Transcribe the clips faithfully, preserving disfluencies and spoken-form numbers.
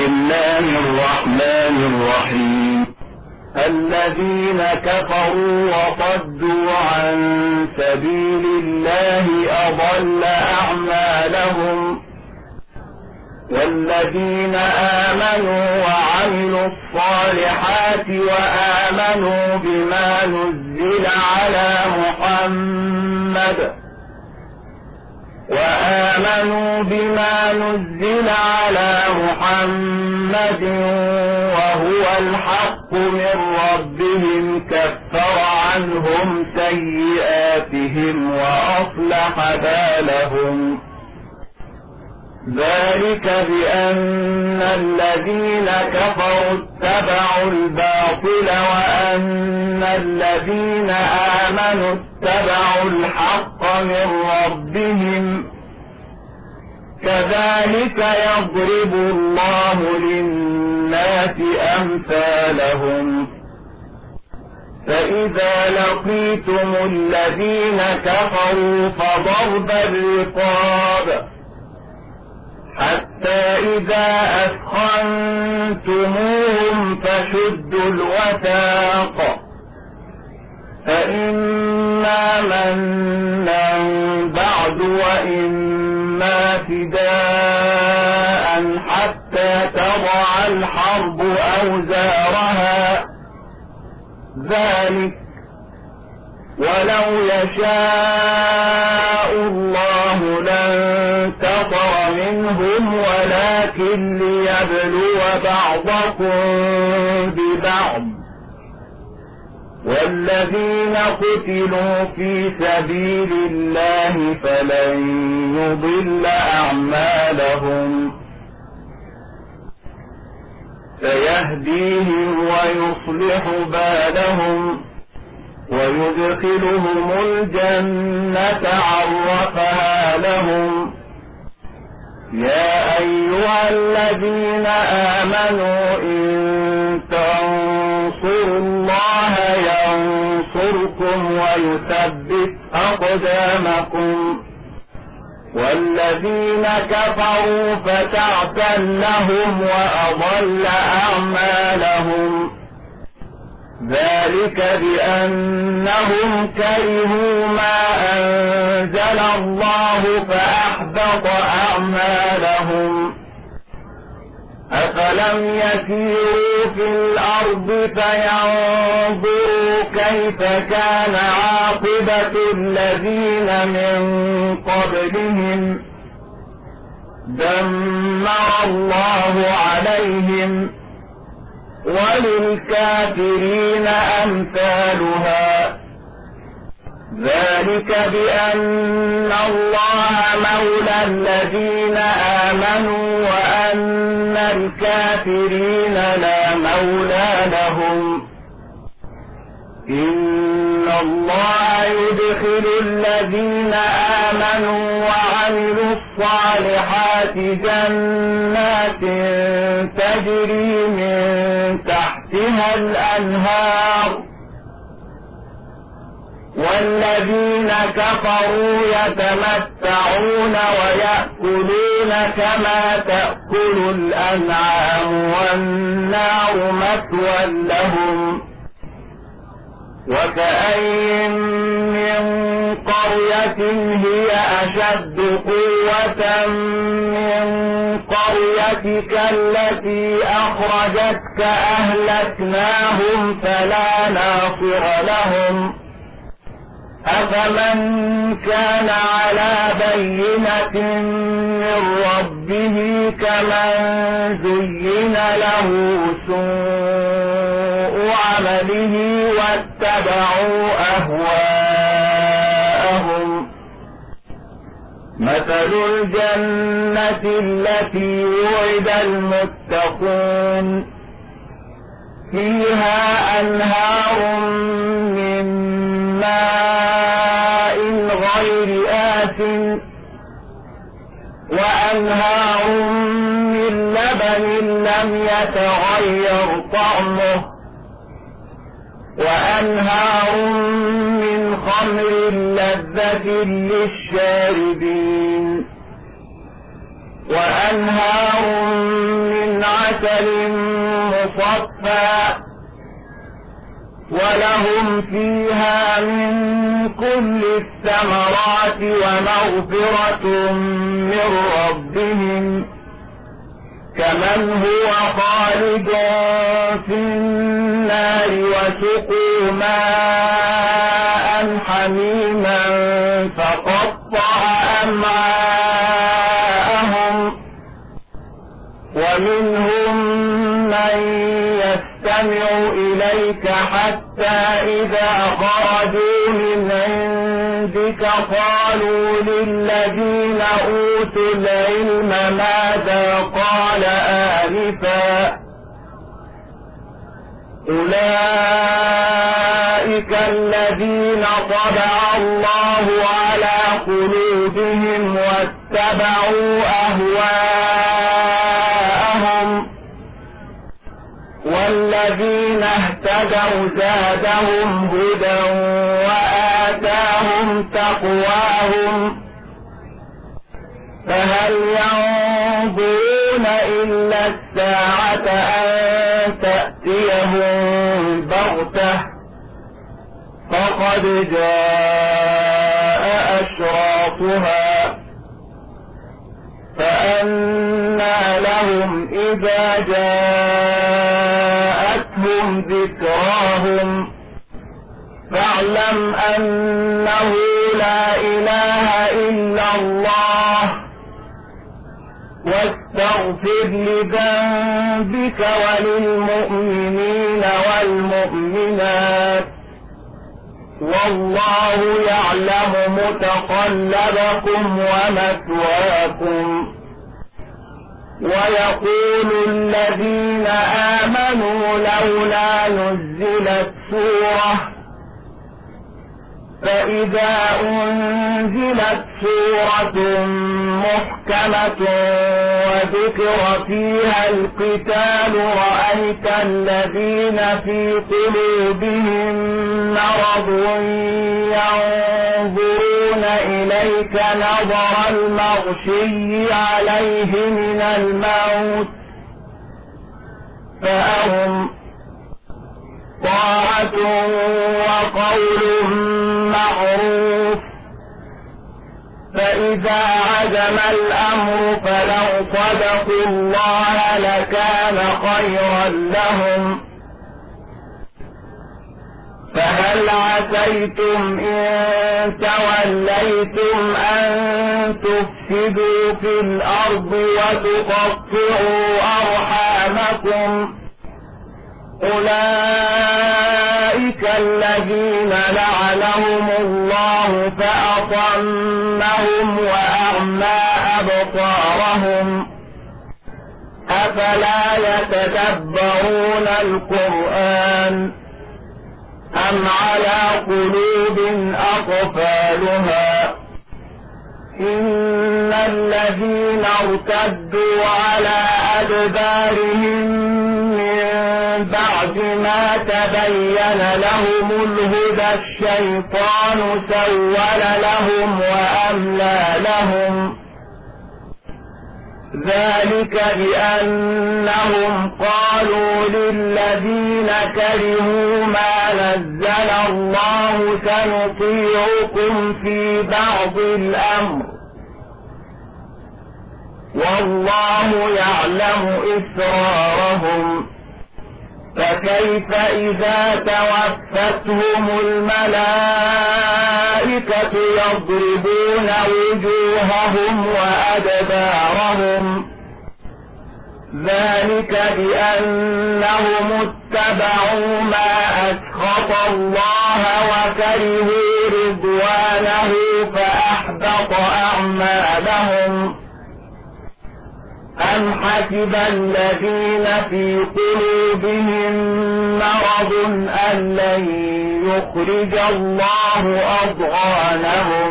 الله الرحمن الرحيم. الذين كفروا وصدوا عن سبيل الله أضل أعمالهم، والذين آمنوا وعملوا الصالحات وآمنوا بما نزل على محمد وآمنوا بما نزل على محمد وهو الحق من ربهم كفر عنهم سيئاتهم وأصلح بالهم. ذلك بأن الذين كفروا اتبعوا الباطل وأن الذين آمنوا اتبعوا الحق من ربهم، كذلك يضرب الله للناس أمثالهم. فإذا لقيتم الذين كفروا فضرب الرقاب حتى إذا أثخنتموهم فشدوا الوثاق، فإما منا بعد وإما فداء حتى تضع الحرب أوزارها، ذلك ولو يشاء الله لانتصر منهم ولكن ليبلو بعضكم ببعض، والذين قتلوا في سبيل الله فلن يضل أعمالهم، سيهديهم ويصلح بالهم ويدخلهم الجنة عرفها لهم. يا أيها الذين آمنوا إن تنصروا الله ينصركم ويثبت أقدامكم، والذين كفروا فتعسا لهم وأضل أعمالهم. ذلك بأنهم كرهوا ما أنزل الله فأحبط أعمالهم. أفلم يسيروا في الأرض فينظروا كيف كان عاقبة الذين من قبلهم، دمر الله عليهم وللكافرين أمثالها. ذلك بأن الله مولى الذين آمنوا وأن الكافرين لا مولى لهم. إن الله يدخل الذين آمنوا وعملوا الصالحات جنات تجري من تحتها الأنهار، والذين كفروا يتمتعون ويأكلون كما تأكل الأنعام والنار مثوى لهم. وكأين من قرية هي أشد قوة من قريتك التي أخرجتك أهلكناهم فلا ناصر لهم. أفمن كان على بينة من ربه كمن زين له سوء عمله واتبعوا أهواءهم. مثل الجنة التي وعد المتقون فيها أنهار من ماء غير آسن وأنهار من لبن لم يتغير طعمه وأنهار من خمر لذة للشاربين وأنهار من عسل عسل مصفى ولهم فيها من كل الثمرات ومغفرة من ربهم كمن هو خالد في النار وسقوا ماء حميما فقطع أمعاءهم ومنهم من يستمع إليك حتى إذا خرجوا من عندك قالوا للذين أوتوا العلم ماذا قال آنفا أولئك الذين طبع الله على قلوبهم واتبعوا أهواءهم والذين اهتدوا زادهم هدى وآتاهم تقواهم فهل ينظرون إلا الساعة أن تأتيهم بغتة فقد جاء أشراطها فأنى لهم إذا جاءتهم ذكراهم فاعلم أنه لا إله إلا الله واستغفر لذنبك وللمؤمنين والمؤمنات والله يعلم متقلبكم ومثواكم ويقول الذين آمنوا لولا نزلت سورة فإذا أنزلت سورة محكمة وذكر فيها القتال رأيت الذين في قلوبهم مرض ينظرون إليك نظر المغشي عليه من الموت فأهم طاعة وقول معروف فإذا عزم الأمر فلو صدقوا الله لكان خيرا لهم فهل عسيتم إن توليتم أن تفسدوا في الأرض وتقطعوا أرحامكم أولئك الذين لعنهم الله فأصمهم وأعمى أبصارهم أفلا يتدبرون القرآن أم على قلوب أقفالها إن الذين ارتدوا على أدبارهم بعد ما تبين لهم الهدى الشيطان سول لهم وأملى لهم ذلك بأنهم قالوا للذين كرهوا ما نزل الله سنطيعكم في بعض الأمر والله يعلم إسرارهم فكيف إذا توفتهم الملائكة يضربون وجوههم وأدبارهم ذلك بأنهم اتبعوا ما أسخط الله وكرهوا رضوانه فأحبط أعمالهم أم حسب الذين في قلوبهم مرض أن لن يخرج الله أضغانهم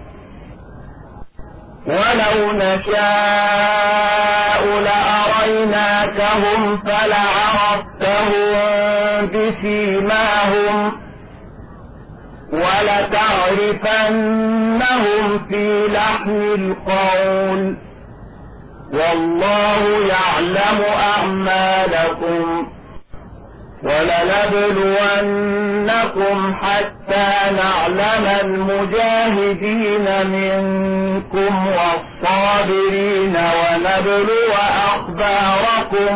ولو نشاء لأريناكهم فلعرفتهم بسيماهم ولتعرفنهم في لحن القول والله يعلم أعمالهم ولنبلونكم حتى نعلم المجاهدين منكم والصابرين ونبلو أخباركم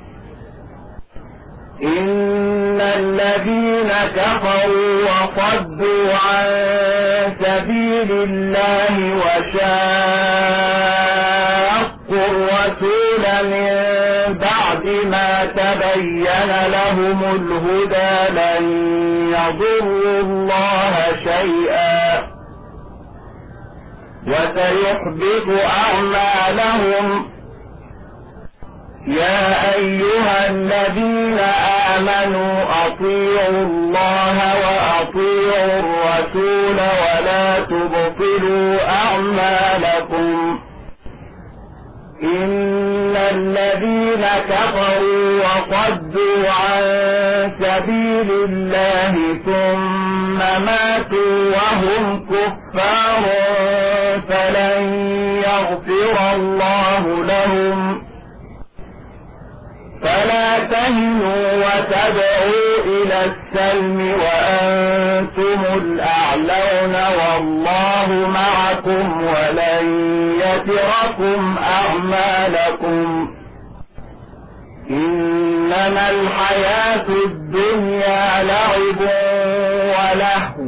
إن الذين كفروا وصدوا عن سبيل الله وشاقوا الرسول من بعد ما تبين لهم الهدى لن يضروا الله شيئا وسيحبط أعمالهم. يا أيها الذين آمنوا أطيعوا الله وأطيعوا الرسول ولا تبطلوا أعمالكم. إن الذين كفروا وصدوا عن سبيل الله ثم ماتوا وهم كفار فلن يغفر الله لهم. فلا تهنوا وتدعوا إلى السلم وأنتم الأعلون والله معكم ولن يتركم أعمالكم. إنما الحياة الدنيا لعب ولهو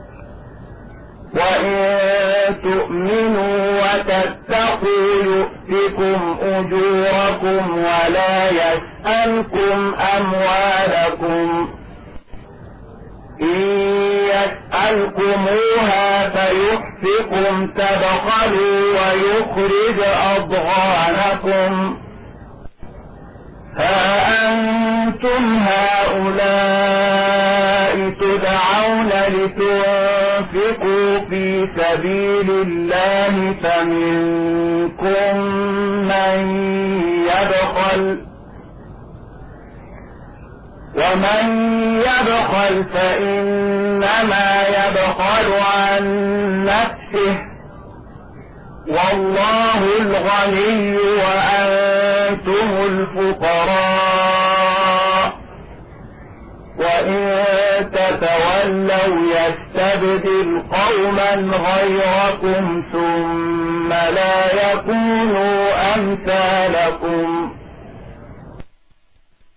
وإن تؤمنوا وتتقوا يؤتكم أجوركم ولا يسألكم أموالكم. إن يسألكموها فيحفكم تبخلوا ويخرج أضغانكم. ها أنتم هؤلاء تدعون لتنفقوا في سبيل الله فمنكم من يبخل ومن يبخل فإنما يبخل عن نفسه والله الغني وأنتم الفقراء وإن تتولوا يستبدل قوما غيركم ثم لا يكونوا أمثالكم.